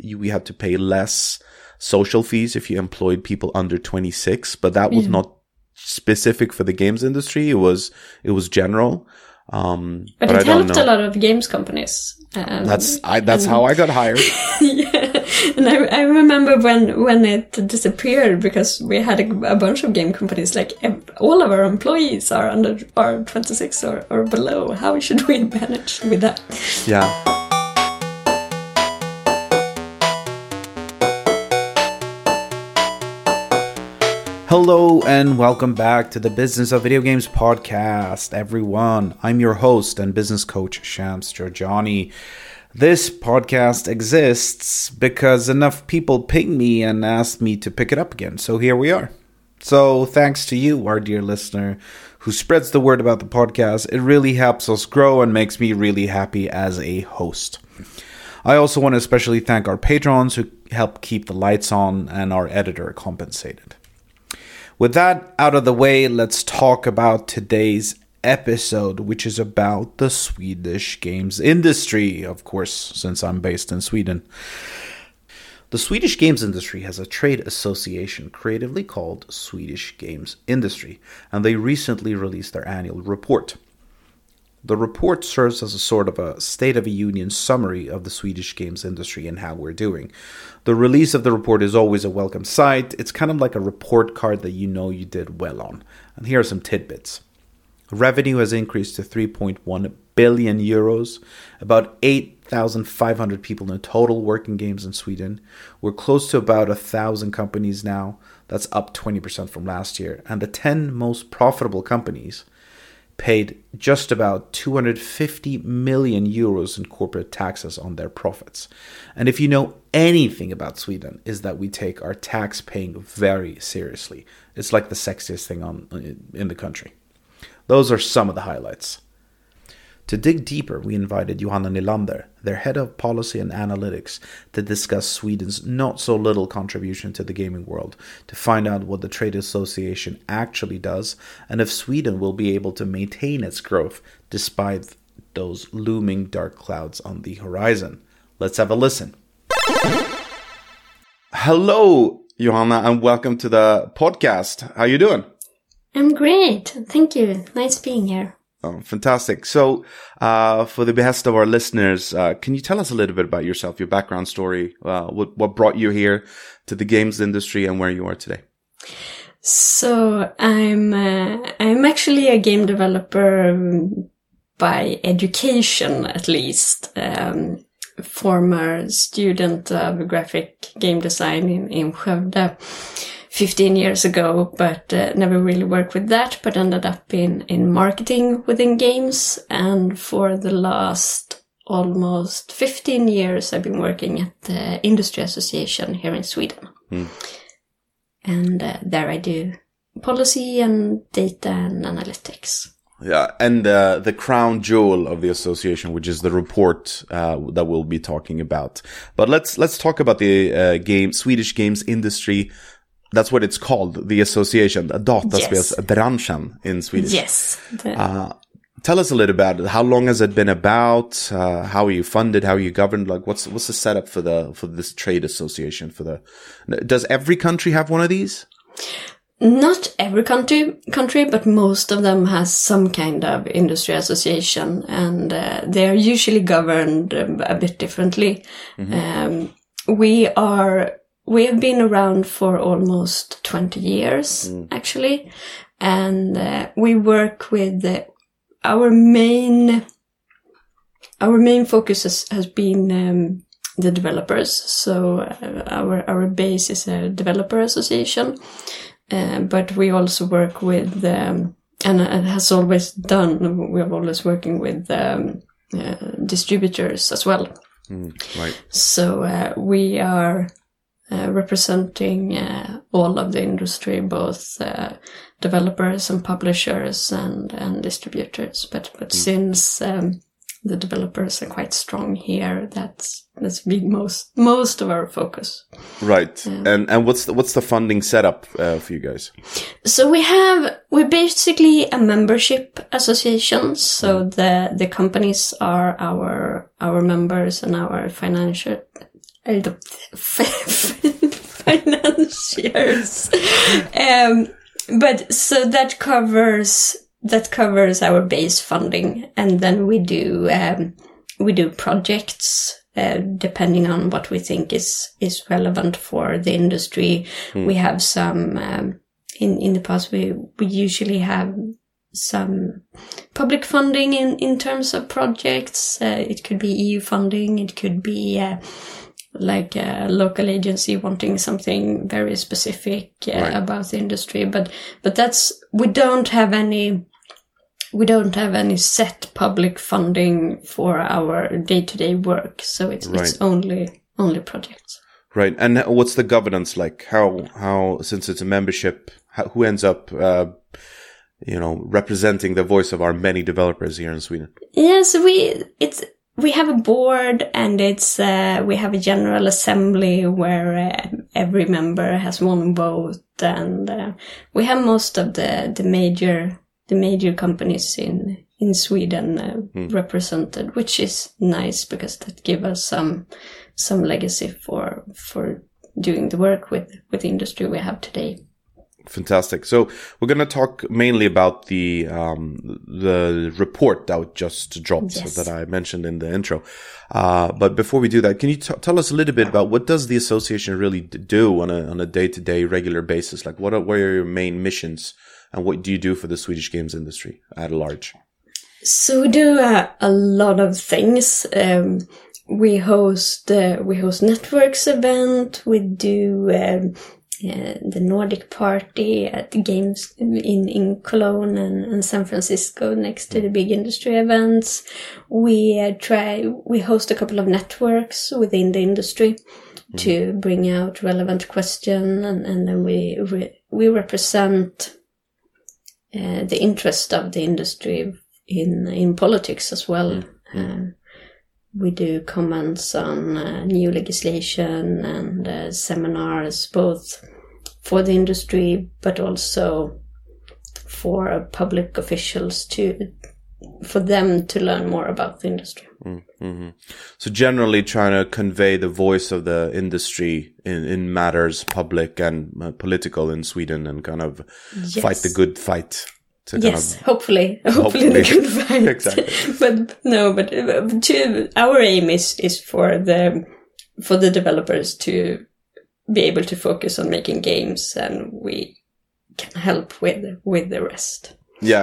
we had to pay less social fees if you employed people under 26, but that was not specific for the games industry. It was general. But it helped a lot of games companies. That's how I got hired. Yeah, and I remember when it disappeared, because we had a bunch of game companies, like all of our employees are 26 or below. How should we manage with that? Yeah. Hello and welcome back to the Business of Video Games podcast, everyone. I'm your host and business coach, Shams Georgiani. This podcast exists because enough people pinged me and asked me to pick it up again, so here we are. So thanks to you, our dear listener, who spreads the word about the podcast. It really helps us grow and makes me really happy as a host. I also want to especially thank our patrons who help keep the lights on and our editor compensated. With that out of the way, let's talk about today's episode, which is about the Swedish games industry, of course, since I'm based in Sweden. The Swedish games industry has a trade association creatively called Swedish Games Industry, and they recently released their annual report. The report serves as a sort of a State of the Union summary of the Swedish games industry and how we're doing. The release of the report is always a welcome sight. It's kind of like a report card that you know you did well on. And here are some tidbits. Revenue has increased to 3.1 billion euros, about 8,500 people in total work in games in Sweden. We're close to about 1,000 companies now. That's up 20% from last year. And the 10 most profitable companies paid just about 250 million euros in corporate taxes on their profits. And if you know anything about Sweden, is that we take our tax paying very seriously. It's like the sexiest thing in the country. Those are some of the highlights. To dig deeper, we invited Johanna Nylander, their head of policy and analytics, to discuss Sweden's not so little contribution to the gaming world, to find out what the trade association actually does, and if Sweden will be able to maintain its growth despite those looming dark clouds on the horizon. Let's have a listen. Hello, Johanna, and welcome to the podcast. How you doing? I'm great. Thank you. Nice being here. Oh, fantastic. So, for the behest of our listeners, can you tell us a little bit about yourself, your background story, what brought you here to the games industry and where you are today? So, I'm actually a game developer by education, at least. Former student of graphic game design in Skövde 15 years ago, but never really worked with that, but ended up in marketing within games. And for the last almost 15 years, I've been working at the Industry Association here in Sweden. And there I do policy and data and analytics. Yeah, and the crown jewel of the association, which is the report that we'll be talking about. But let's talk about the Swedish games industry. That's what it's called, the association, dataspelsbranschen in Swedish. Yes. Tell us a little about it. How long has it been about? How are you funded? How are you governed? Like, what's the setup for this trade association? Does every country have one of these? Not every country, but most of them has some kind of industry association, and they are usually governed a bit differently. Mm-hmm. We have been around for almost 20 years, actually, and we work with our main focus has been the developers. So our base is a developer association, but we also work with and it has always done. We are always working with distributors as well. Right. So we are representing all of the industry, both developers and publishers and distributors. But since the developers are quite strong here, that's been most of our focus. Right. And what's the funding setup for you guys? So we're basically a membership association. So the companies are our members, and our financial financiers. But so that covers our base funding, and then we do projects depending on what we think is relevant for the industry. We have some in the past we usually have some public funding in terms of projects. It could be EU funding, it could be like a local agency wanting something very specific about the industry, but we don't have any set public funding for our day-to-day work, so it's only projects. Right. And what's the governance like? How since it's a membership, who ends up representing the voice of our many developers here in Sweden? Yes, we have a board, and we have a general assembly where every member has one vote, and we have most of the major companies in Sweden represented, which is nice because that gives us some legacy for doing the work with the industry we have today. Fantastic. So we're going to talk mainly about the report that just dropped that I mentioned in the intro. But before we do that, can you tell us a little bit about what does the association really do on a day-to-day regular basis? Like what are your main missions, and what do you do for the Swedish games industry at large? So we do a lot of things. We host networks event. We do the Nordic Party at the games in Cologne and San Francisco next to the big industry events. We host a couple of networks within the industry to bring out relevant questions, and then we represent the interest of the industry in politics as well. We do comments on new legislation and seminars, both for the industry, but also for public officials for them to learn more about the industry. Mm-hmm. So generally trying to convey the voice of the industry in matters public and political in Sweden, and kind of fight the good fight. Hopefully the good fight. Exactly. But our aim is for the developers to be able to focus on making games, and we can help with the rest.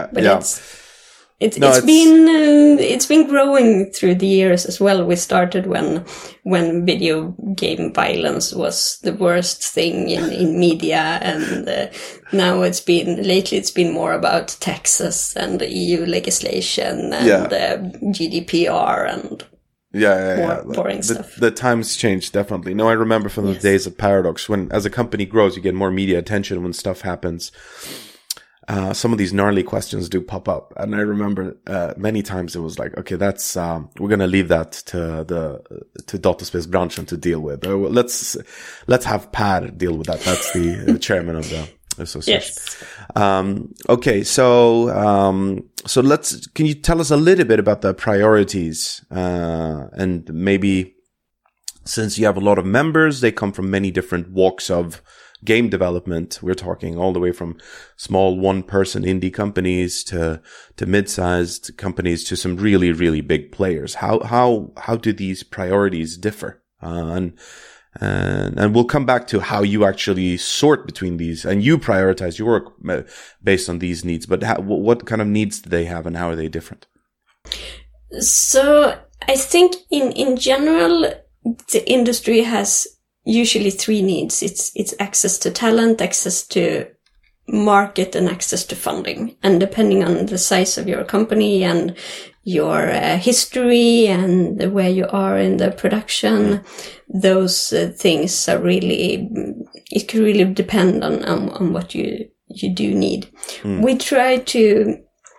It's been growing through the years as well. We started when video game violence was the worst thing in media, and now it's been more about taxes and EU legislation and GDPR and more boring stuff. The times changed, definitely. No, I remember from the days of Paradox, when as a company grows, you get more media attention when stuff happens. Some of these gnarly questions do pop up, and I remember many times it was like, okay, that's we're gonna leave that to Dataspelsbranschen to deal with. Let's have Per deal with that. That's the chairman of the association. Yes. Okay, so can you tell us a little bit about the priorities, and maybe since you have a lot of members, they come from many different walks of game development. We're talking all the way from small one-person indie companies to mid-sized companies to some really, really big players. How do these priorities differ? And we'll come back to how you actually sort between these, and you prioritize your work based on these needs. But what kind of needs do they have, and how are they different? So I think in general, the industry has usually three needs. It's access to talent, access to market, and access to funding. And depending on the size of your company and your history and where you are in the production, those things are it could really depend on what you do need. We try to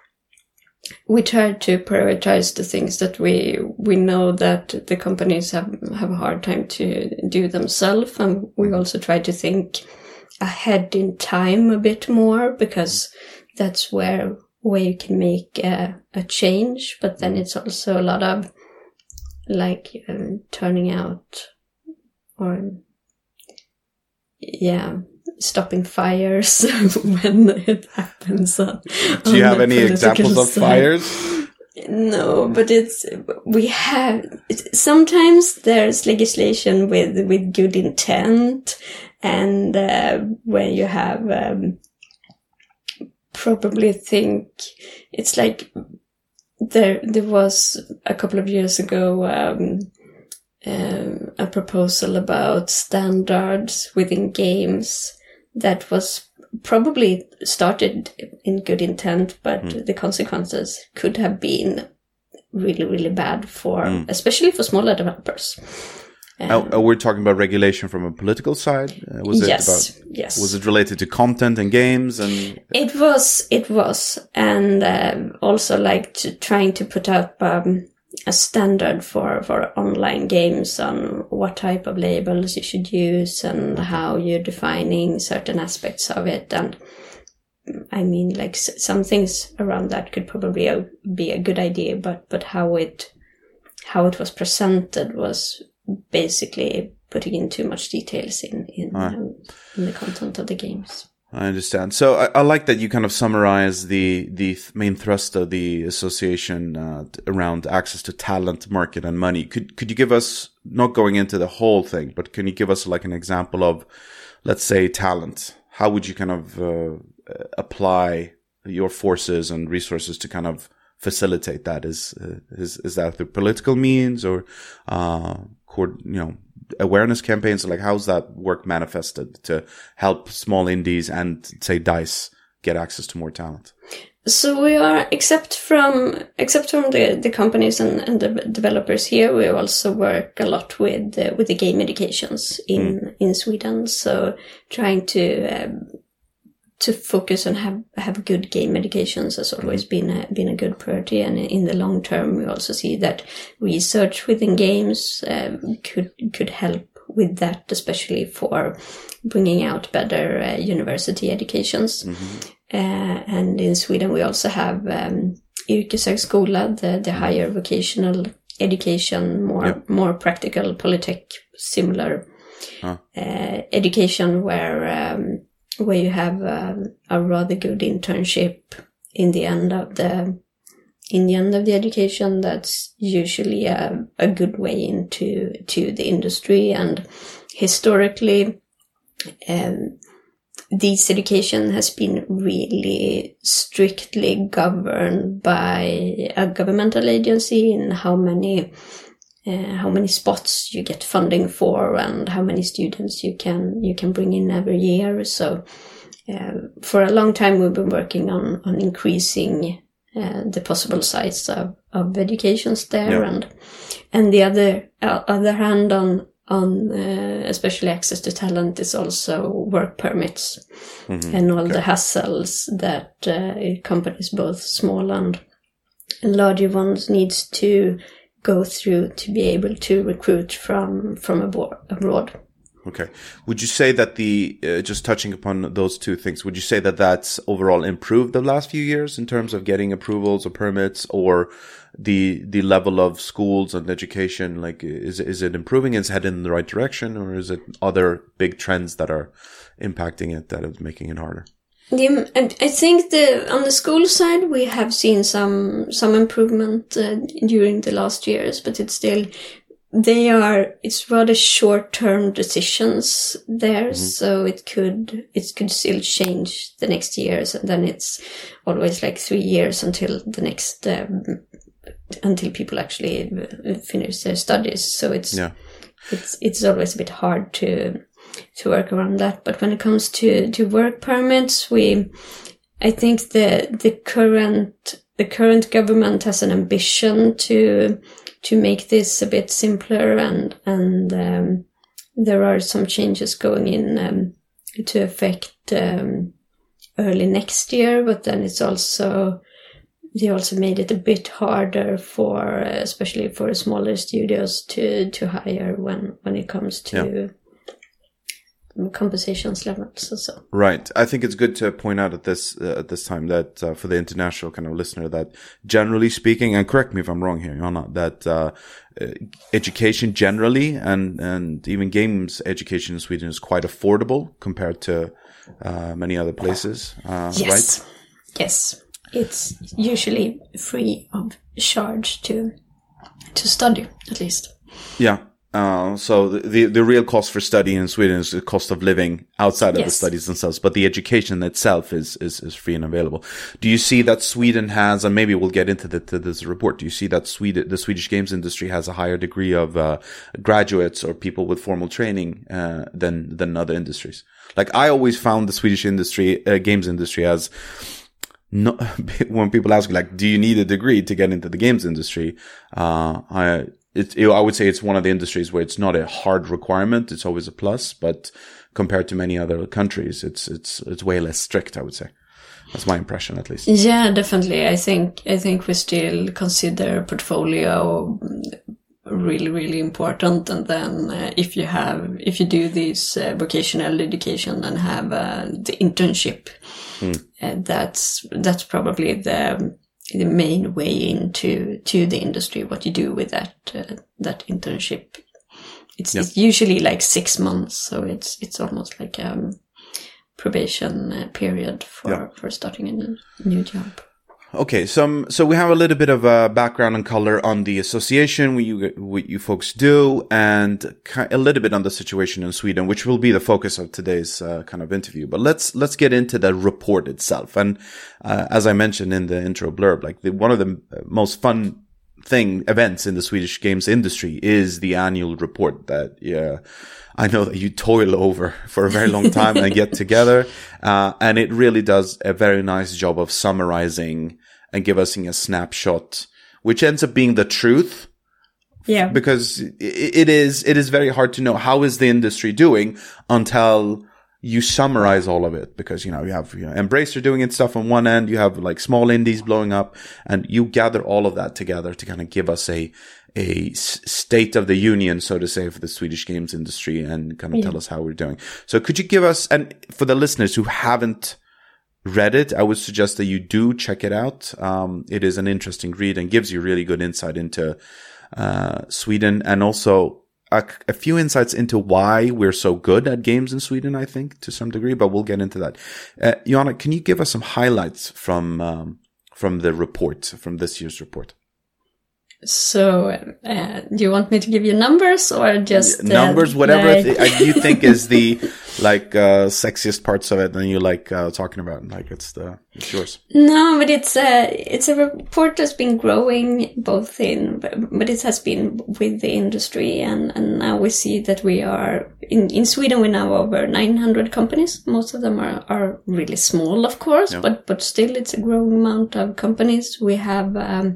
prioritize the things that we know that the companies have a hard time to do themselves, and we also try to think ahead in time a bit more, because that's where you can make a change. But then it's also a lot of turning out stopping fires when it happens. Do you have any examples of fires? No, but sometimes there's legislation with good intent, and where you have probably think it's like there was a couple of years ago a proposal about standards within games that was probably started in good intent, but the consequences could have been really, really bad especially for smaller developers. We're talking about regulation from a political side. Yes. Was it related to content and games? And it was, and also like trying to put up a standard for online games on what type of labels you should use and how you're defining certain aspects of it. And I mean, like some things around that could probably be a good idea, but how it was presented was basically putting in too much details in the content of the games. I understand. So I like that you kind of summarize the main thrust of the association around access to talent, market, and money. Could you give us, not going into the whole thing, but can you give us like an example of, let's say, talent? How would you kind of apply your forces and resources to kind of facilitate that? Is that through political means or awareness campaigns? Like, how's that work manifested to help small indies and, say, DICE get access to more talent? So we are, except from the companies and the developers here, we also work a lot with the game educations in Sweden. So trying to focus and have good game educations has always been a good priority, and in the long term we also see that research within games could help with that, especially for bringing out better university educations. And in Sweden we also have yrkeshögskola, the higher vocational education, more practical polytech similar education where you have a rather good internship in the end of the education. That's usually a good way into the industry. And historically, this education has been really strictly governed by a governmental agency in how many spots you get funding for and how many students you can bring in every year. So for a long time we've been working on increasing the possible size of educations there, and the other hand on especially access to talent is also work permits and all the hassles that companies, both small and larger ones, needs to go through to be able to recruit from abroad. Okay. Would you say that just touching upon those two things, would you say that that's overall improved the last few years in terms of getting approvals or permits, or the level of schools and education? Like, is it improving? Is it heading in the right direction, or is it other big trends that are impacting it that is making it harder? Yeah, I think on the school side we have seen some improvement during the last years, but it's rather short-term decisions there, so it could still change the next years, and then it's always like 3 years until the next until people actually finish their studies. So it's always a bit hard to work around that. But when it comes to work permits, I think the current government has an ambition to make this a bit simpler, and there are some changes going in to affect early next year. But then they also made it a bit harder especially for smaller studios to hire when it comes to compensations levels. So right. I think it's good to point out at this time that for the international kind of listener that generally speaking, and correct me if I'm wrong here, Jonna, that education generally and even games education in Sweden is quite affordable compared to many other places. Yes. Right? Yes. It's usually free of charge to study, at least. Yeah. So the real cost for studying in Sweden is the cost of living outside of the studies themselves, but the education itself is free and available. Do you see that Sweden has, and maybe we'll get into this report, do you see that the Swedish games industry has a higher degree of graduates or people with formal training than other industries? Like I always found the Swedish games industry as when people ask like, do you need a degree to get into the games industry? I would say it's one of the industries where it's not a hard requirement. It's always a plus, but compared to many other countries, it's way less strict, I would say. That's my impression, at least. Yeah, definitely. I think we still consider portfolio really, really important. And then if you do this vocational education and have the internship, that's probably the main way into the industry. What you do with that internship, it's usually like 6 months, so it's almost like a probation period for starting a new job. Okay, so we have a little bit of a background and color on the association, what you folks do, and a little bit on the situation in Sweden, which will be the focus of today's kind of interview. But let's get into the report itself. And as I mentioned in the intro blurb, like one of the most fun events in the Swedish games industry is the annual report that I know that you toil over for a very long time and get together. And it really does a very nice job of summarizing and give us a snapshot, which ends up being the truth. Yeah. Because it is very hard to know how is the industry doing until you summarize all of it. Because, you have Embracer doing its stuff on one end, you have like small indies blowing up, and you gather all of that together to kind of give us a state of the union, so to say, for the Swedish games industry and kind of tell us how we're doing. So could you give us, and for the listeners who haven't read it, I would suggest that you do check it out. It is an interesting read and gives you really good insight into Sweden, and also a few insights into why we're so good at games in Sweden, I think, to some degree, but we'll get into that. Jonna, can you give us some highlights from the report, from this year's report? So, do you want me to give you numbers or just numbers, whatever you think is the sexiest parts of it, and you like talking about? Like it's yours. No, but it's a report that's been growing but it has been with the industry, and now we see that we are in Sweden. We now over 900 companies. Most of them are really small, of course, but still it's a growing amount of companies. We have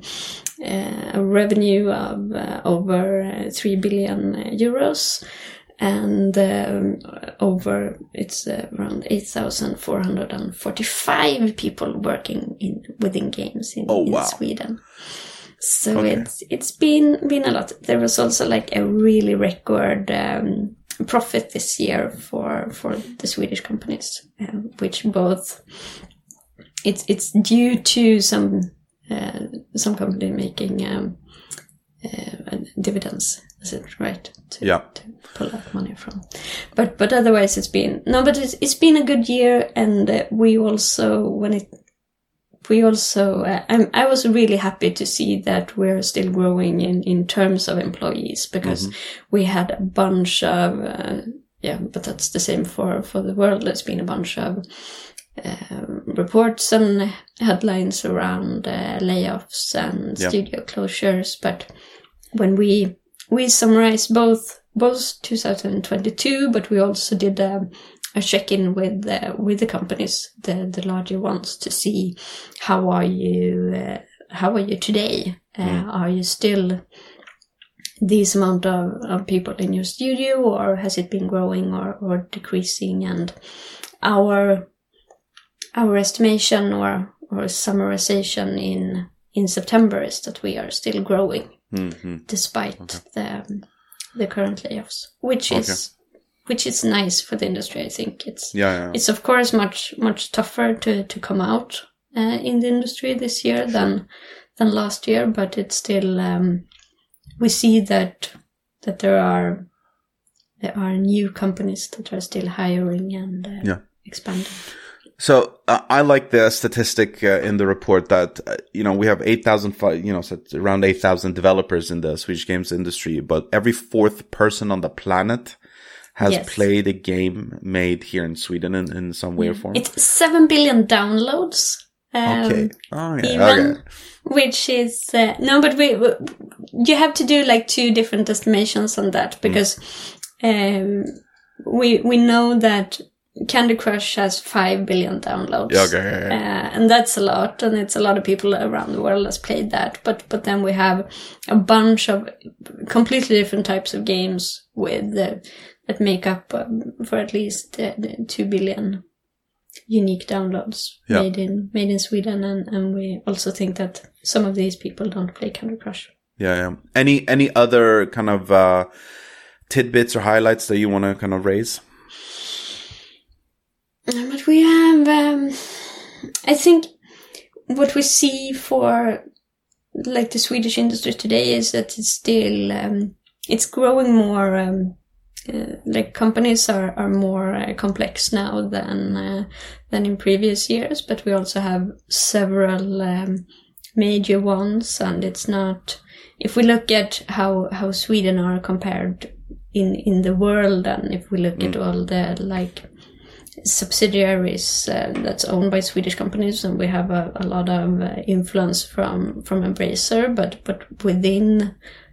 a revenue of over 3 billion euros, and it's around 8,445 people working within games in Sweden. So it's been a lot. There was also like a really record profit this year for the Swedish companies, which both it's due to some company making dividends, is it right? To pull that money from. But otherwise it's been a good year, and I was really happy to see that we're still growing in terms of employees, because we had a bunch of but that's the same for the world. There's been a bunch of reports and headlines around layoffs and studio closures, but when we summarized both 2022, but we also did a check-in with the companies, the larger ones, to see how are you today? Are you still this amount of people in your studio, or has it been growing or decreasing? And our estimation or summarization in September is that we are still growing despite the current layoffs, which is which is nice for the industry. I think it's of course much tougher to come out in the industry this year than last year, but it's still we see that there are new companies that are still hiring and expanding. So I like the statistic in the report that we have 8,000, so around 8,000 developers in the Swedish games industry, but every fourth person on the planet has played a game made here in Sweden in some way or form. It's 7 billion downloads. Okay. Oh, yeah. Which is no, but you have to do like two different estimations on that, because we know that Candy Crush has 5 billion downloads. And that's a lot, and it's a lot of people around the world has played that. But then we have a bunch of completely different types of games with that make up for at least 2 billion unique downloads made in Sweden, and we also think that some of these people don't play Candy Crush. Yeah. Any other kind of tidbits or highlights that you want to kind of raise? But we have, I think what we see for like the Swedish industry today is that it's still, it's growing more, like companies are more complex now than in previous years, but we also have several major ones, and it's not, if we look at how Sweden are compared in the world, and if we look at all the like subsidiaries that's owned by Swedish companies, and we have a lot of influence from Embracer, but within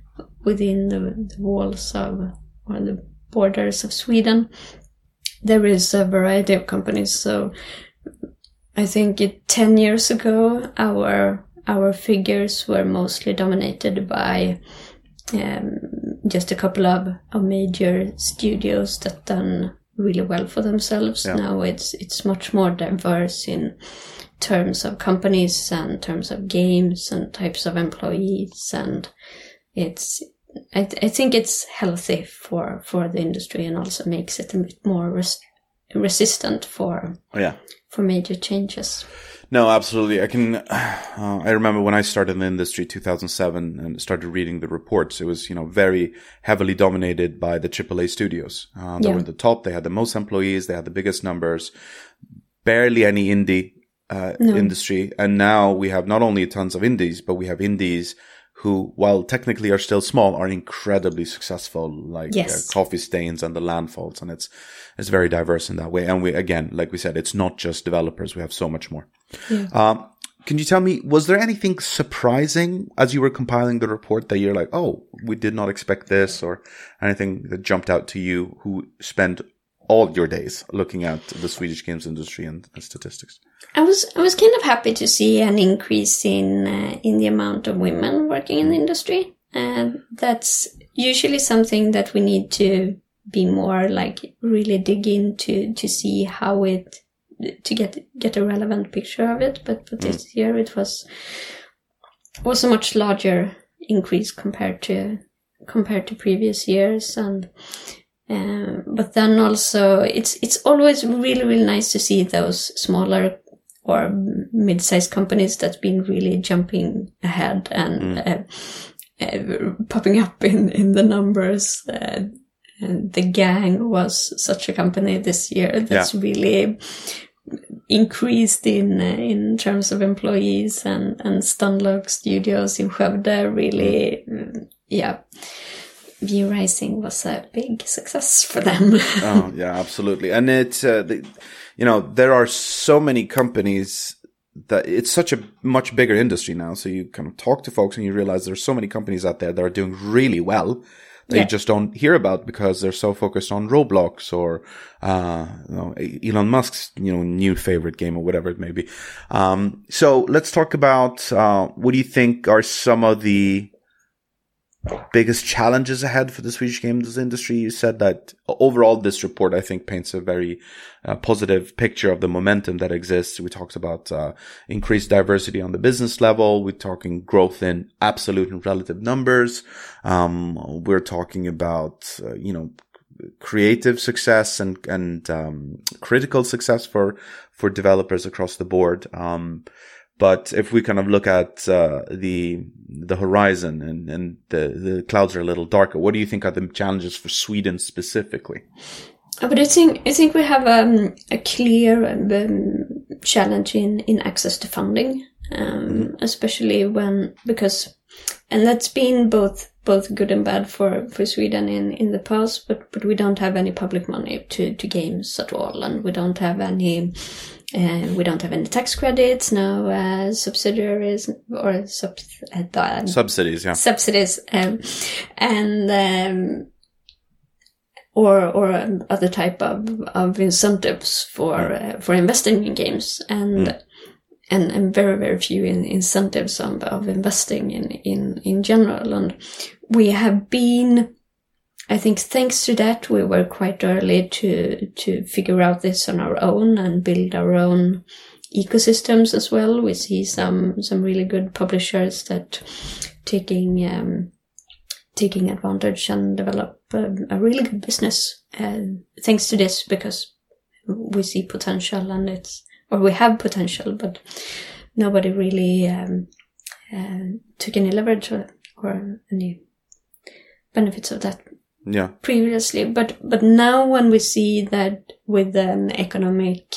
the walls of, or the borders of Sweden, there is a variety of companies. So I think 10 years ago our figures were mostly dominated by just a couple of major studios that done really well for themselves. Now it's much more diverse in terms of companies and terms of games and types of employees, and I think it's healthy for the industry, and also makes it a bit more resistant for major changes. No, absolutely. I remember when I started in the industry 2007 and started reading the reports, it was, very heavily dominated by the AAA studios. They were at the top. They had the most employees. They had the biggest numbers, barely any indie industry. And now we have not only tons of indies, but we have indies who, while technically are still small, are incredibly successful, like Coffee Stains and the Landfalls. And it's very diverse in that way. And we, again, like we said, it's not just developers. We have so much more. Yeah. Can you tell me, was there anything surprising as you were compiling the report that you're like, oh, we did not expect this, or anything that jumped out to you who spent all your days looking at the Swedish games industry and statistics? I was kind of happy to see an increase in the amount of women working in the industry. That's usually something that we need to be more like really dig into to see how to get a relevant picture of it. But this year it was a much larger increase compared to previous years, and but then also it's always really, really nice to see those smaller or mid-sized companies that's been really jumping ahead and popping up in the numbers. And The Gang was such a company this year that's really increased in terms of employees, and Stunlock Studios in Skövde really, V-Rising was a big success for them. Oh, yeah, absolutely. And it's, there are so many companies that it's such a much bigger industry now. So you kind of talk to folks and you realize there's so many companies out there that are doing really well that you just don't hear about because they're so focused on Roblox or, Elon Musk's, new favorite game or whatever it may be. So let's talk about, what do you think are some of the biggest challenges ahead for the Swedish games industry? You said that overall this report, I think, paints a very positive picture of the momentum that exists. We talked about increased diversity on the business level. We're talking growth in absolute and relative numbers. We're talking about, creative success and critical success for developers across the board. But if we kind of look at the horizon and the clouds are a little darker, what do you think are the challenges for Sweden specifically? But I think we have a clear challenge in access to funding, especially because that's been both good and bad for Sweden in the past. But we don't have any public money to games at all, and we don't have any. We don't have any tax credits, no subsidiaries or subsidies, yeah. Subsidies, or other type of incentives for investing in games, and very, very few incentives of investing in general. And we have been, I think, thanks to that, we were quite early to figure out this on our own and build our own ecosystems as well. We see some really good publishers that taking advantage and develop a really good business thanks to this, because we see potential we have potential, but nobody really took any leverage or any benefits of that. Yeah. Previously, but now when we see that with an economic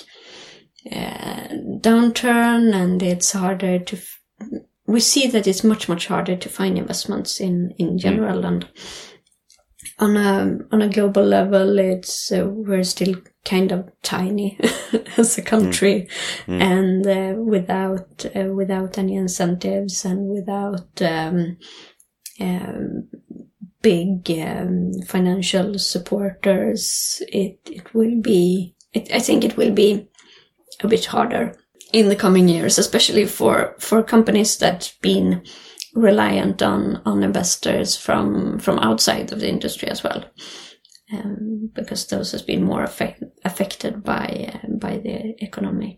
downturn, and it's harder we see that it's much harder to find investments in general, and on a global level, it's we're still kind of tiny as a country, and without any incentives and without big financial supporters, I think it will be a bit harder in the coming years, especially for companies that been reliant on investors from outside of the industry as well, because those has been more affected by the economic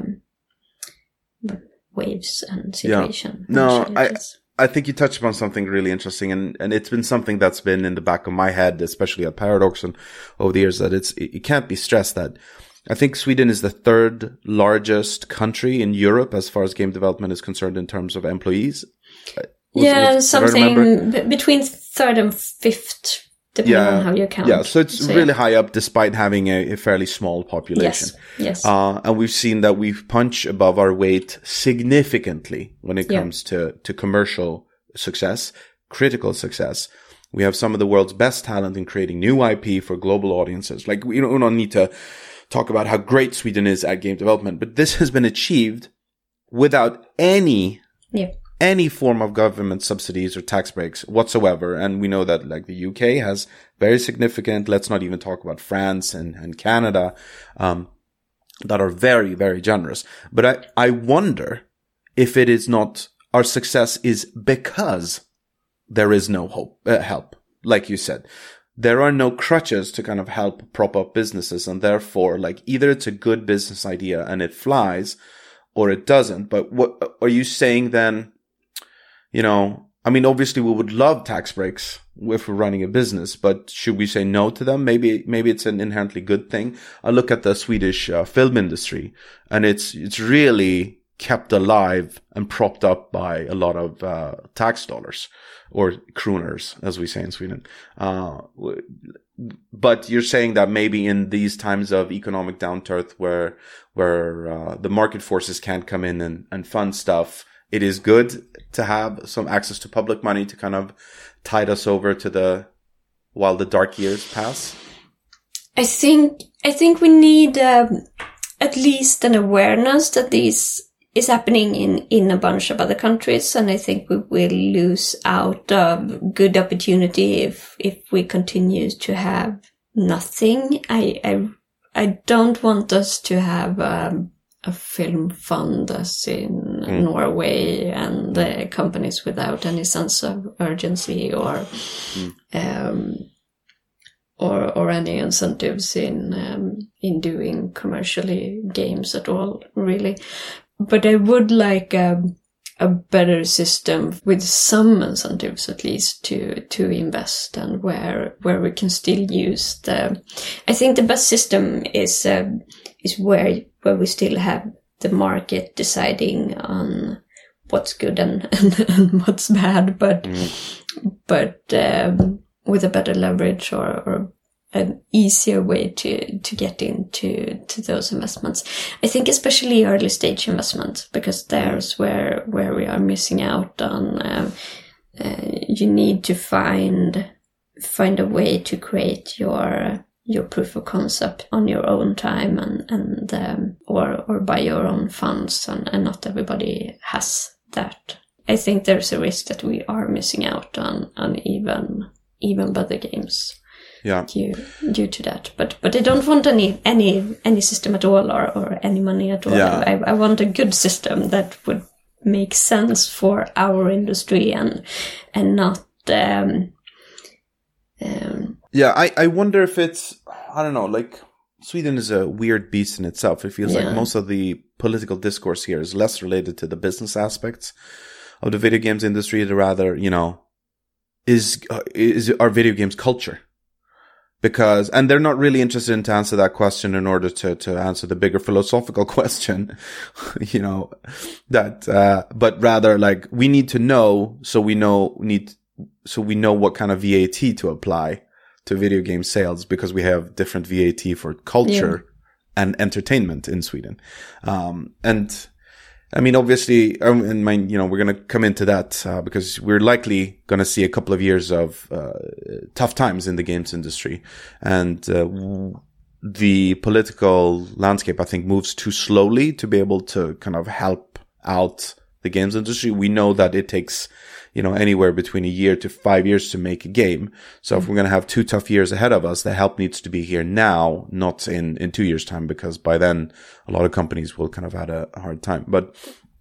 waves and situation. Yeah. No, I think you touched upon something really interesting, and it's been something that's been in the back of my head, especially at Paradox and over the years, that it can't be stressed that I think Sweden is the third largest country in Europe as far as game development is concerned in terms of employees. Something between third and fifth, depending on how you count. Yeah, so it's really high up despite having a fairly small population. Yes. And we've seen that we've punched above our weight significantly when it comes to commercial success, critical success. We have some of the world's best talent in creating new IP for global audiences. Like, we don't need to talk about how great Sweden is at game development, but this has been achieved without any form of government subsidies or tax breaks whatsoever. And we know that, like, the UK has very significant, let's not even talk about France and Canada, that are very, very generous. But I wonder if it is not, our success is because there is no help. Like you said, there are no crutches to kind of help prop up businesses. And therefore, like, either it's a good business idea and it flies, or it doesn't. But what are you saying then? I mean, obviously we would love tax breaks if we're running a business, but should we say no to them? Maybe it's an inherently good thing. I look at the Swedish film industry, and it's really kept alive and propped up by a lot of tax dollars, or kroners, as we say in Sweden. But you're saying that maybe in these times of economic downturn where the market forces can't come in and fund stuff, it is good to have some access to public money to kind of tide us over while the dark years pass. I think we need at least an awareness that this is happening in a bunch of other countries, and I think we will lose out of good opportunity if we continue to have nothing. I don't want us to have a film fund as in Norway, and companies without any sense of urgency or any incentives in doing commercially games at all, really. But I would like a a better system with some incentives at least to invest, and where we can still use I think the best system is where we still have the market deciding on what's good and what's bad, but with a better leverage or an easier way to get into those investments. I think especially early stage investments, because there's where we are missing out on. You need to find a way to create your proof of concept on your own time and or by your own funds, and not everybody has that. I think there's a risk that we are missing out on even better games. Yeah. Due to that, but I don't want any system at all or any money at all. Yeah. I want a good system that would make sense for our industry and not. I wonder if it's, I don't know, like Sweden is a weird beast in itself. It feels like most of the political discourse here is less related to the business aspects of the video games industry, rather, is our video games culture. Because, and they're not really interested to answer that question in order to answer the bigger philosophical question, but rather like we need to know, so we know what kind of VAT to apply to video game sales, because we have different VAT for culture and entertainment in Sweden. And I mean, obviously, we're going to come into that because we're likely going to see a couple of years of tough times in the games industry. And the political landscape, I think, moves too slowly to be able to kind of help out the games industry. We know that it takes, anywhere between a year to 5 years to make a game. So if we're going to have 2 tough years ahead of us, the help needs to be here now, not in 2 years' time, because by then a lot of companies will kind of have a hard time. But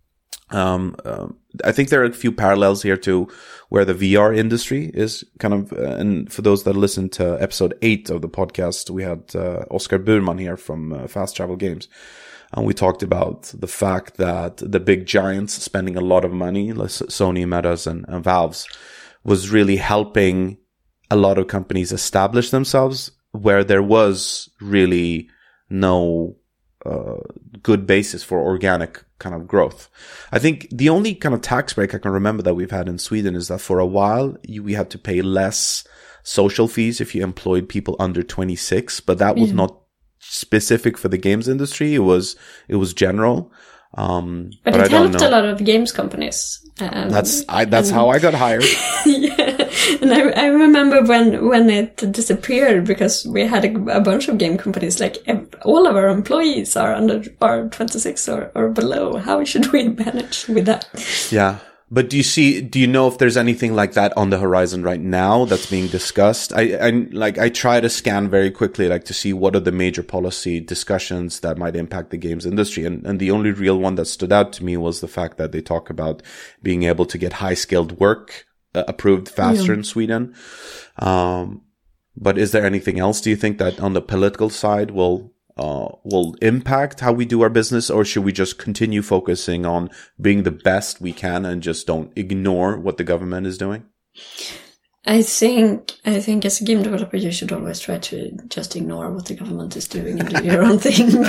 I think there are a few parallels here to where the VR industry is kind of, and for those that listened to episode 8 of the podcast, we had Oscar Burman here from Fast Travel Games. And we talked about the fact that the big giants spending a lot of money, like Sony, Metas, and Valve's, was really helping a lot of companies establish themselves where there was really no good basis for organic kind of growth. I think the only kind of tax break I can remember that we've had in Sweden is that for a while we had to pay less social fees if you employed people under 26, but that was not specific for the games industry. It was general. But it helped a lot of games companies. That's how I got hired. And I remember when it disappeared, because we had a bunch of game companies, like all of our employees are 26 or below. How should we manage with that? Yeah. But do you know if there's anything like that on the horizon right now that's being discussed? I try to scan very quickly, like to see what are the major policy discussions that might impact the games industry. And the only real one that stood out to me was the fact that they talk about being able to get high skilled work approved faster in Sweden. But is there anything else, do you think, that on the political side will impact how we do our business, or should we just continue focusing on being the best we can and just don't ignore what the government is doing? I think as a game developer, you should always try to just ignore what the government is doing and do your own thing.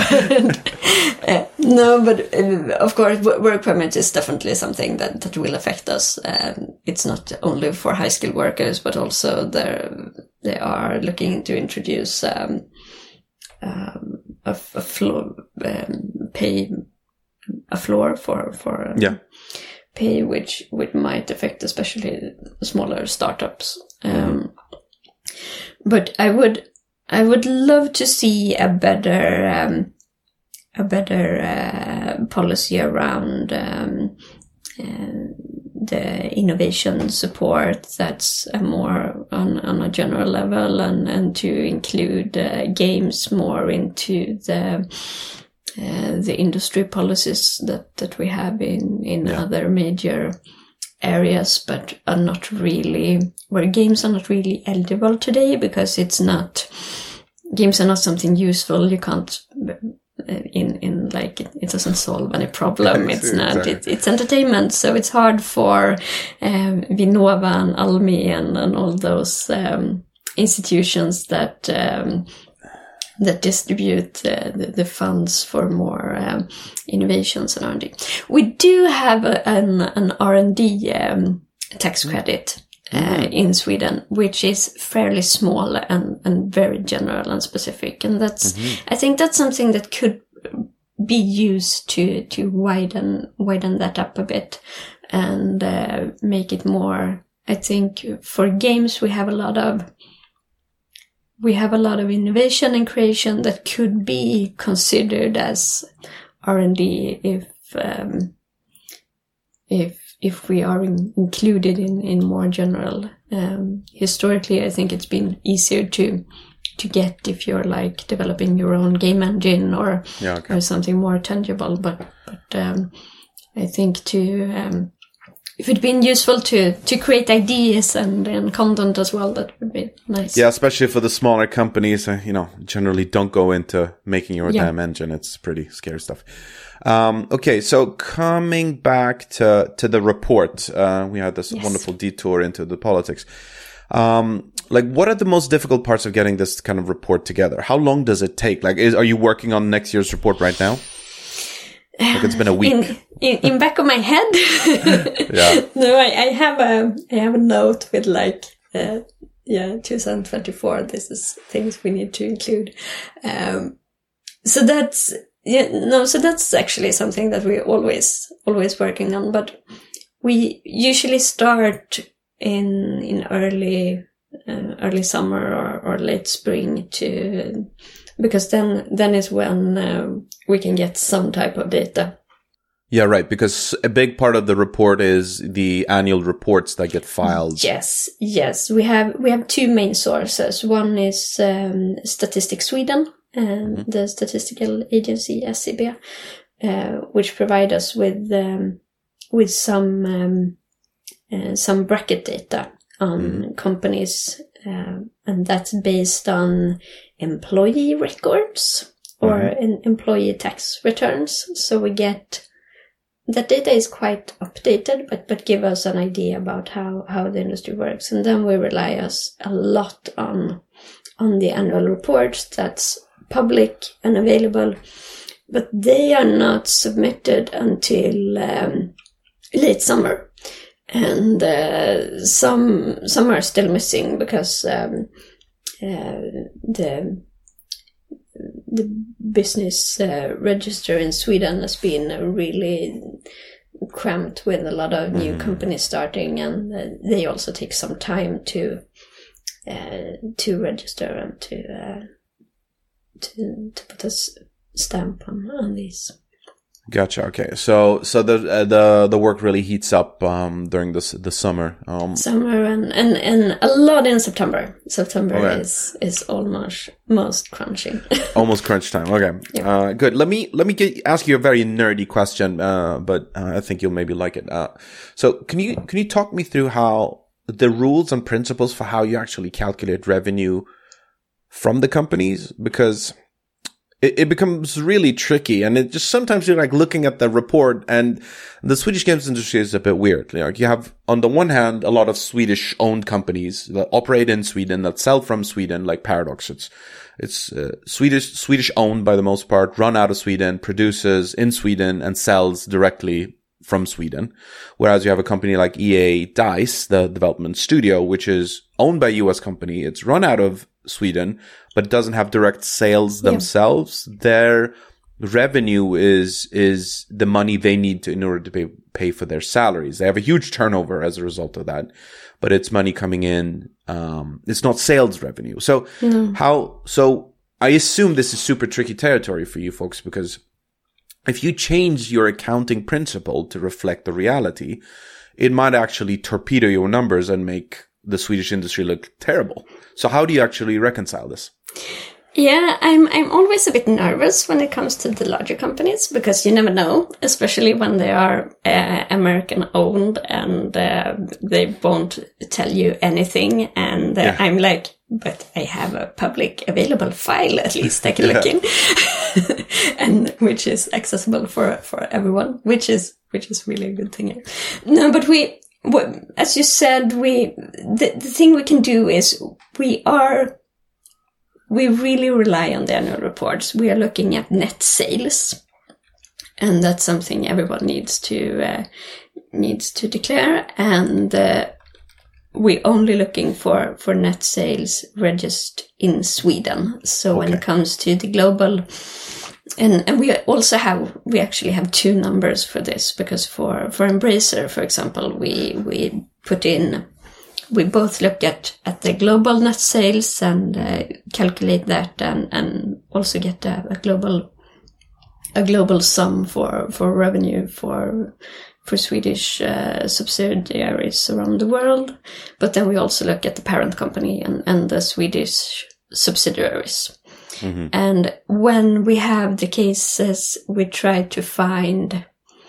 But of course, work permit is definitely something that will affect us. It's not only for high skilled workers, but also they are looking to introduce a floor for pay, which might affect especially smaller startups. But I would love to see a better policy around the innovation support that's more on a general level, and to include games more into the industry policies that we have in other major areas, but are not really, where games are not really eligible today, because games are not something useful. You can't in like it doesn't solve any problem. It's not. Exactly. It's entertainment, so it's hard for Vinnova and Almi and all those institutions that distribute the funds for more innovations and R&D. We do have an R&D tax credit in Sweden, which is fairly small and very general and specific. And that's, I think that's something that could be used to widen that up a bit and make it more. I think for games we have a lot of innovation and creation that could be considered as R&D if we are included in more general. Historically, I think it's been easier to get if you're like developing your own game engine or something more tangible. But I think if it'd been useful to create ideas and content as well, that would be nice. Yeah, especially for the smaller companies, generally don't go into making your damn engine. It's pretty scary stuff. Okay, so coming back to the report, we had this wonderful detour into the politics. What are the most difficult parts of getting this kind of report together? How long does it take? Are you working on next year's report right now? It's been a week. In back of my head. Yeah. No, I have a note with 2024. This is things we need to include. So that's actually something that we're always working on. But we usually start in early summer or late spring because then is when we can get some type of data. Yeah, right. Because a big part of the report is the annual reports that get filed. Yes. We have two main sources. One is Statistics Sweden, the statistical agency SCB, which provide us with some bracket data on companies, and that's based on employee records or employee tax returns. So we get that data is quite updated, but give us an idea about how the industry works. And then we rely a lot on the annual reports that's public and available, but they are not submitted until late summer. And some are still missing because the business register in Sweden has been really cramped with a lot of new companies starting, and they also take some time to register and to put a stamp on these. Gotcha. Okay, so the work really heats up during the summer. Summer and a lot in September. September is almost most crunching. Almost crunch time. Okay. Yeah. Good. Let me ask you a very nerdy question, but I think you'll maybe like it. So can you talk me through how the rules and principles for how you actually calculate revenue from the companies? Because it becomes really tricky, and it just sometimes you're like looking at the report, and the Swedish games industry is a bit weird. You have on the one hand a lot of Swedish owned companies that operate in Sweden, that sell from Sweden, like Paradox. It's Swedish owned by the most part, run out of Sweden, produces in Sweden and sells directly from Sweden. Whereas you have a company like EA DICE, the development studio, which is owned by a US company. It's run out of Sweden, but doesn't have direct sales themselves. Their revenue is the money they need in order to pay for their salaries. They have a huge turnover as a result of that, but it's money coming in. It's not sales revenue. So I assume this is super tricky territory for you folks, because if you change your accounting principle to reflect the reality, it might actually torpedo your numbers and make the Swedish industry look terrible. So how do you actually reconcile this? Yeah, I'm always a bit nervous when it comes to the larger companies, because you never know, especially when they are American owned and they won't tell you anything. And I'm like, but I have a public available file, at least I can look in, and which is accessible for everyone, which is really a good thing. No, but as you said, the thing we can do is we really rely on the annual reports. We are looking at net sales, and that's something everyone needs to declare. And we're only looking for net sales registered in Sweden. So when it comes to the global, and we actually have two numbers for this, because for Embracer, for example, we both look at the global net sales and calculate that, and also get a global sum for revenue for Swedish subsidiaries around the world. But then we also look at the parent company and the Swedish subsidiaries. Mm-hmm. And when we have the cases, we try to find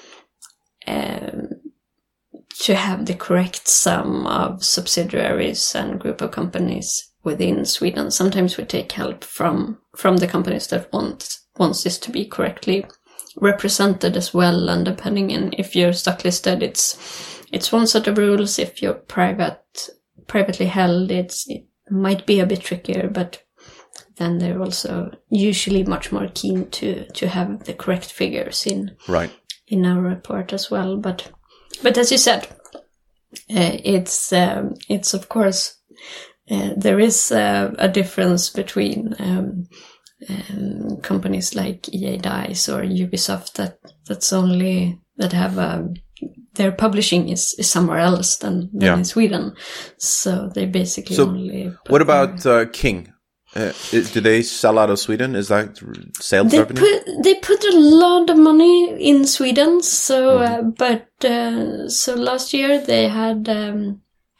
to have the correct sum of subsidiaries and group of companies within Sweden. Sometimes we take help from the companies that wants this to be correctly represented as well. And depending on if you're stock listed, it's one set of rules. If you're privately held, it might be a bit trickier, but then they're also usually much more keen to have the correct figures in our report as well. But as you said, it's of course there is a difference between companies like EA Dice or Ubisoft that have their publishing is somewhere else than in Sweden. So they basically only. What about King? Do they sell out of Sweden? Is that sales revenue? They put a lot of money in Sweden. So, so last year they had a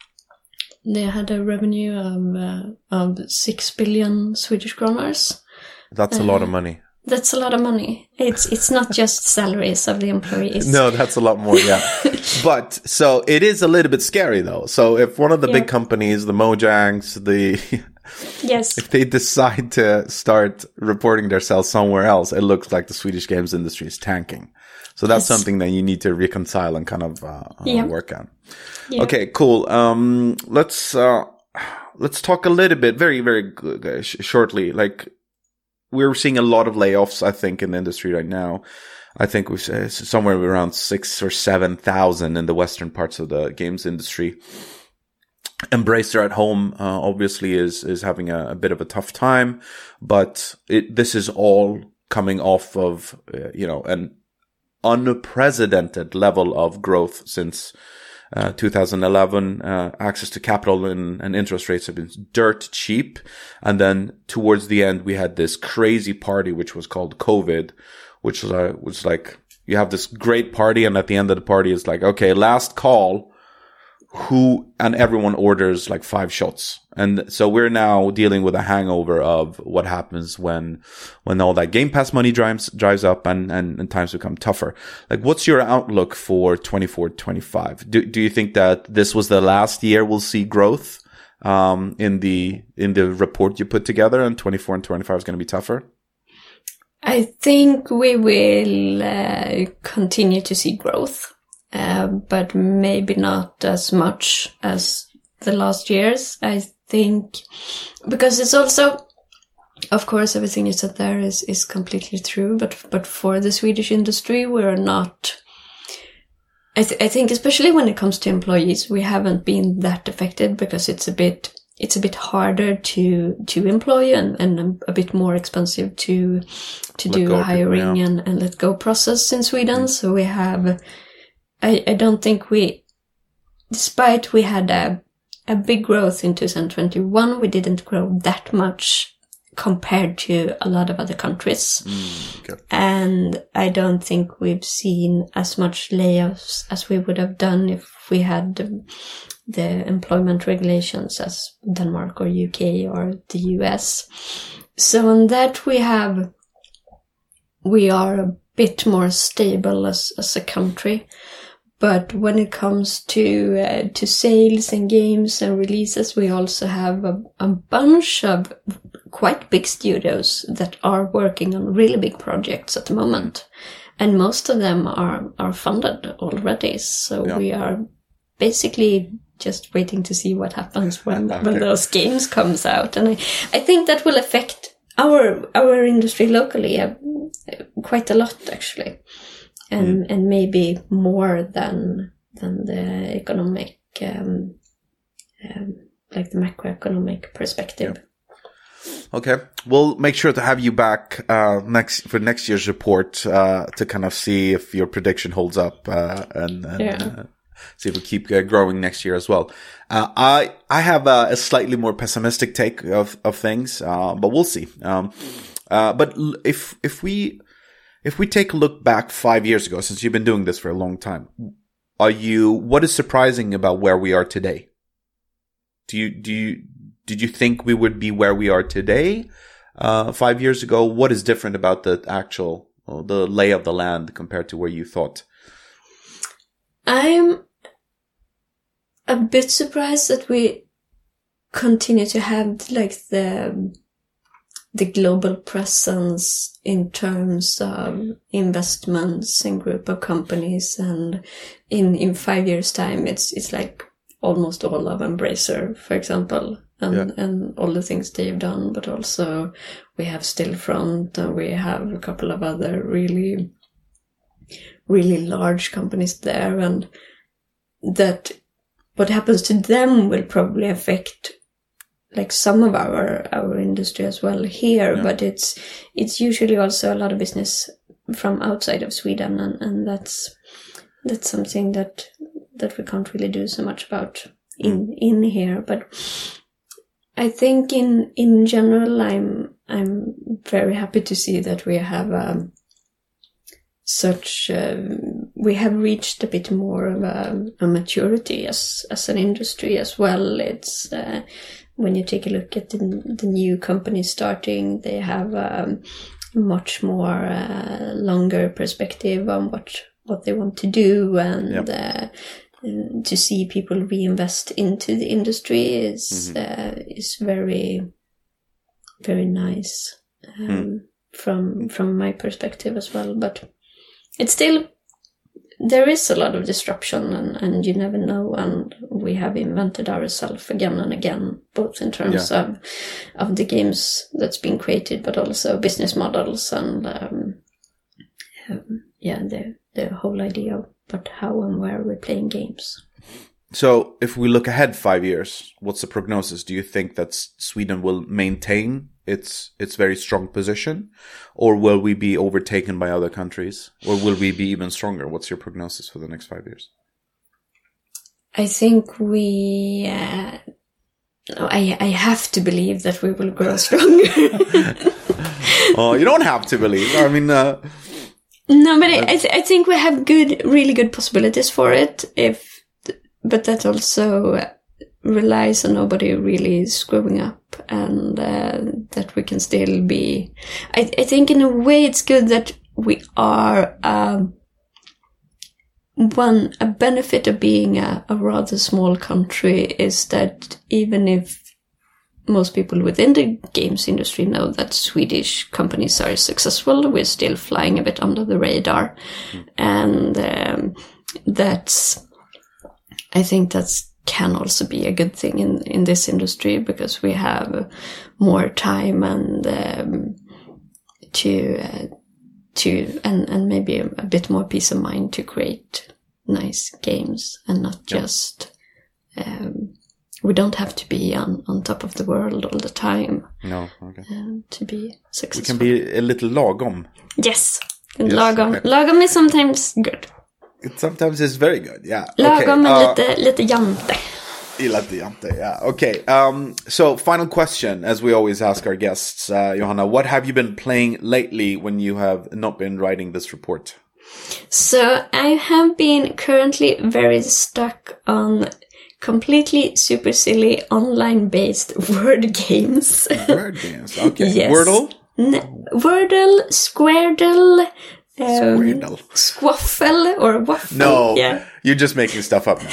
revenue of 6 billion Swedish kronor. That's a lot of money. That's a lot of money. It's not just salaries of the employees. No, that's a lot more, yeah. But, so it is a little bit scary though. So if one of the big companies, the Mojangs, yes, if they decide to start reporting their sales somewhere else, it looks like the Swedish games industry is tanking. So that's something that you need to reconcile and kind of work on. Yeah. Okay, cool. Let's talk a little bit, very, very shortly. Like, we're seeing a lot of layoffs, I think, in the industry right now. I think we say somewhere around 6,000 or 7,000 in the western parts of the games industry. Embracer at home, obviously is having a bit of a tough time, but this is all coming off of, an unprecedented level of growth since 2011. Access to capital and interest rates have been dirt cheap. And then towards the end, we had this crazy party, which was called COVID, which was like, you have this great party. And at the end of the party, it's like, okay, last call. And everyone orders like 5 shots. And so we're now dealing with a hangover of what happens when all that Game Pass money drives up and times become tougher. Like, what's your outlook for 24-25? Do you think that this was the last year we'll see growth, in the report you put together, and 24 and 25 is going to be tougher? I think we will continue to see growth. But maybe not as much as the last years. I think, because it's also, of course, everything you said there is completely true. But for the Swedish industry, we're not. I think, especially when it comes to employees, we haven't been that affected, because it's a bit harder to employ and a bit more expensive to do hiring and let go process in Sweden. Mm. So we have. I don't think despite we had a big growth in 2021, we didn't grow that much compared to a lot of other countries. Okay. And I don't think we've seen as much layoffs as we would have done if we had the employment regulations as Denmark or UK or the US. So on that we are a bit more stable as a country. But when it comes to sales and games and releases, we also have a bunch of quite big studios that are working on really big projects at the moment. And most of them are funded already. So we are basically just waiting to see what happens when those games comes out. And I think that will affect our industry locally quite a lot, actually. And maybe more than the economic, like the macroeconomic perspective. Okay, we'll make sure to have you back for next year's report to kind of see if your prediction holds up and see if we keep growing next year as well. I have a slightly more pessimistic take of things, but we'll see. But if we take a look back 5 years ago, since you've been doing this for a long time, what is surprising about where we are today? Did you think we would be where we are today 5 years ago? What is different about the lay of the land compared to where you thought? I'm a bit surprised that we continue to have like the global presence in terms of investments in group of companies, and in 5 years' time, it's like almost all of Embracer, for example, and all the things they've done, but also we have Stillfront, and we have a couple of other really, really large companies there, and that what happens to them will probably affect like some of our industry as well here, but it's usually also a lot of business from outside of Sweden, and that's something that we can't really do so much about in here. But I think in general, I'm very happy to see that we have we have reached a bit more of a maturity as an industry as well. It's when you take a look at the new companies starting, they have a much more longer perspective on what they want to do, and to see people reinvest into the industry is very, very nice from my perspective as well. But it's still, there is a lot of disruption, and you never know, and we have invented ourselves again and again, both in terms of the games that's been created, but also business models and the whole idea of how and where we're playing games. So if we look ahead 5 years, what's the prognosis? Do you think that Sweden will maintain its very strong position, or will we be overtaken by other countries, or will we be even stronger? What's your prognosis for the next 5 years? I think I have to believe that we will grow stronger. Oh, you don't have to believe. I mean, no, but I think we have really good possibilities for it. But that also relies on nobody really screwing up, and that we can still be. I think in a way it's good that we are. A benefit of being a rather small country is that even if most people within the games industry know that Swedish companies are successful, we're still flying a bit under the radar, and I think that can also be a good thing in this industry, because we have more time and and maybe a bit more peace of mind to create nice games, and not just we don't have to be on top of the world all the time. No, okay. To be successful. We can be a little lagom. Yes, and lagom. Okay. Lagom is sometimes good. It sometimes is very good, yeah. Lagom är lite jante. Lite jante, yeah. Okay, so final question, as we always ask our guests. Johanna, what have you been playing lately when you have not been writing this report? So I have been currently very stuck on completely super silly online-based word games. Word games, okay. Yes. Wordle? Wordle, Squaredle, Squaredle. Squaffle or Waffle. No, yeah. You're just making stuff up now.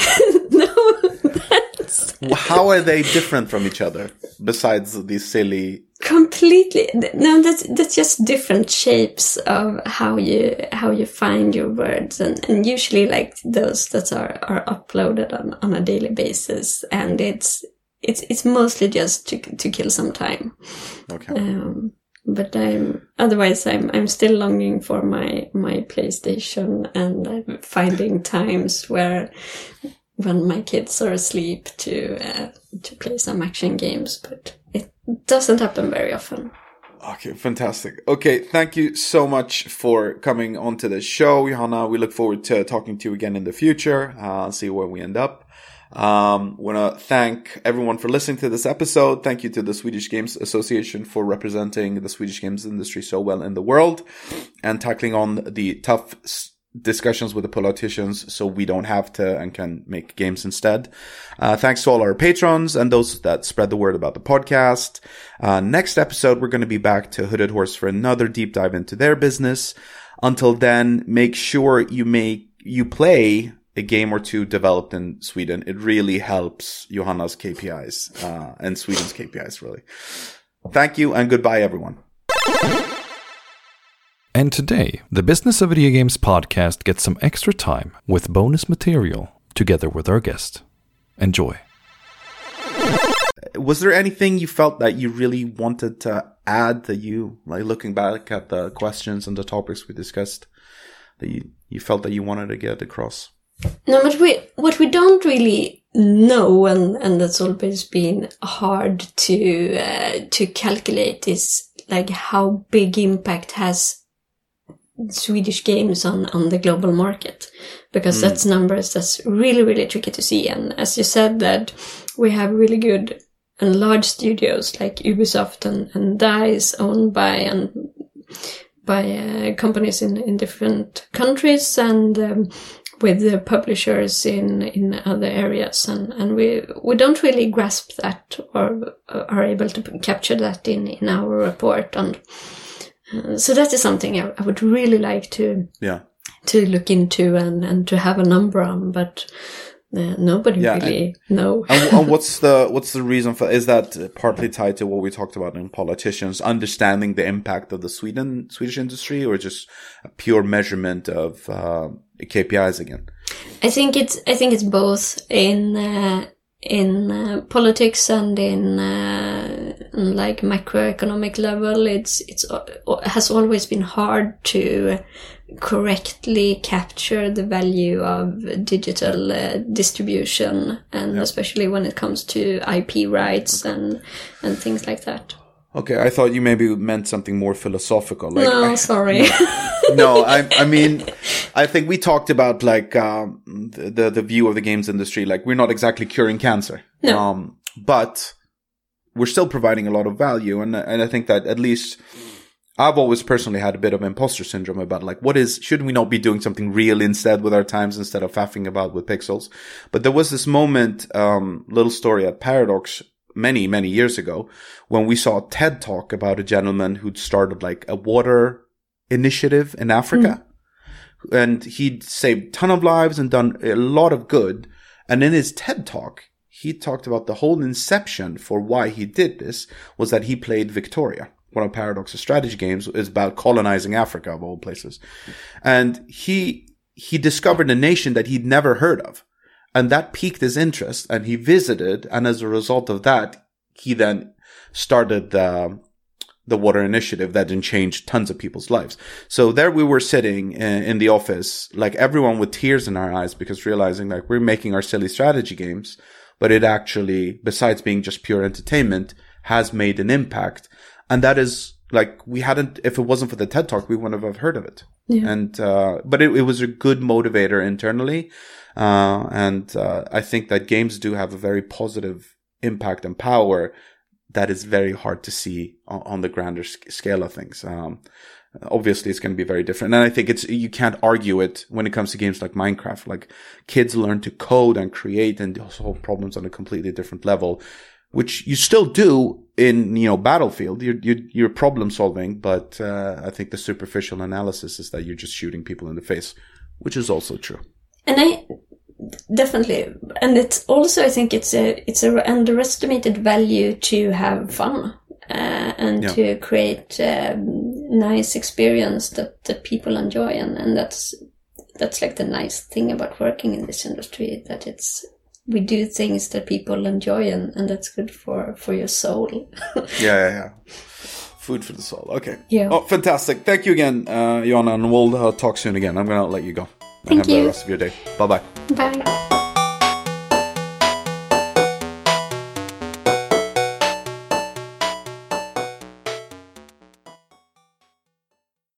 How are they different from each other besides these silly? Completely. No, that's just different shapes of how you find your words, and usually like those that are uploaded on a daily basis, and it's mostly just to kill some time. Okay. But I'm still longing for my PlayStation, and I'm finding times when my kids are asleep to play some action games, but it doesn't happen very often. Okay, fantastic. Okay, thank you so much for coming onto the show, Johanna. We look forward to talking to you again in the future. See where we end up. Want to thank everyone for listening to this episode. Thank you to the Swedish Games Association for representing the Swedish games industry so well in the world and tackling on the tough discussions with the politicians so we don't have to and can make games instead. Thanks to all our patrons and those that spread the word about the podcast. Next episode, we're going to be back to Hooded Horse for another deep dive into their business. Until then, make sure you play a game or two developed in Sweden. It really helps Johanna's KPIs and Sweden's KPIs, really. Thank you and goodbye, everyone. And today, the Business of Video Games podcast gets some extra time with bonus material together with our guest. Enjoy. Was there anything you felt that you really wanted to add that you, like looking back at the questions and the topics we discussed, that you felt that you wanted to get across? No, but what we don't really know, and that's always been hard to calculate, is like how big impact has Swedish games on the global market, because that's numbers that's really, really tricky to see. And as you said, that we have really good and large studios like Ubisoft and DICE owned by companies in different countries, and with the publishers in other areas, and we don't really grasp that or are able to capture that in our report. And so that is something I would really like to look into and to have a number on, but nobody really know. And what's the reason for? Is that partly tied to what we talked about in politicians understanding the impact of the Swedish industry, or just a pure measurement of KPIs again? I think it's both in politics and in like macroeconomic level. It has always been hard to correctly capture the value of digital distribution, and especially when it comes to IP rights and things like that. Okay, I thought you maybe meant something more philosophical. Sorry. No, I mean, I think we talked about like the view of the games industry. Like, we're not exactly curing cancer, but we're still providing a lot of value, and I think that at least I've always personally had a bit of imposter syndrome about like, should we not be doing something real instead with our times instead of faffing about with pixels? But there was this moment, little story at Paradox many, many years ago, when we saw a TED talk about a gentleman who'd started like a water initiative in Africa. And he'd saved a ton of lives and done a lot of good. And in his TED talk, he talked about the whole inception for why he did this was that he played Victoria. One of Paradox's strategy games is about colonizing Africa, of all places. And he discovered a nation that he'd never heard of. And that piqued his interest, and he visited, and as a result of that, he then started the water initiative that then changed tons of people's lives. So there we were sitting in the office, like everyone with tears in our eyes, because realizing like we're making our silly strategy games, but it actually, besides being just pure entertainment, has made an impact. And that is like, if it wasn't for the TED Talk, we wouldn't have heard of it. Yeah. And, but it was a good motivator internally. And I think that games do have a very positive impact and power that is very hard to see on the grander scale of things. Obviously it's going to be very different. And I think you can't argue it when it comes to games like Minecraft. Like, kids learn to code and create and solve problems on a completely different level, which you still do in, Battlefield. You're problem solving, but I think the superficial analysis is that you're just shooting people in the face, which is also true. And definitely. And it's also, I think it's a underestimated value to have fun and to create nice experience that people enjoy, and that's like the nice thing about working in this industry, that we do things that people enjoy, and that's good for your soul. Yeah. Food for the soul. Okay. Yeah. Oh, fantastic. Thank you again, Joanna, and we'll talk soon again. I'm going to let you go. Thank you. Have the rest of your day. Bye-bye. Bye.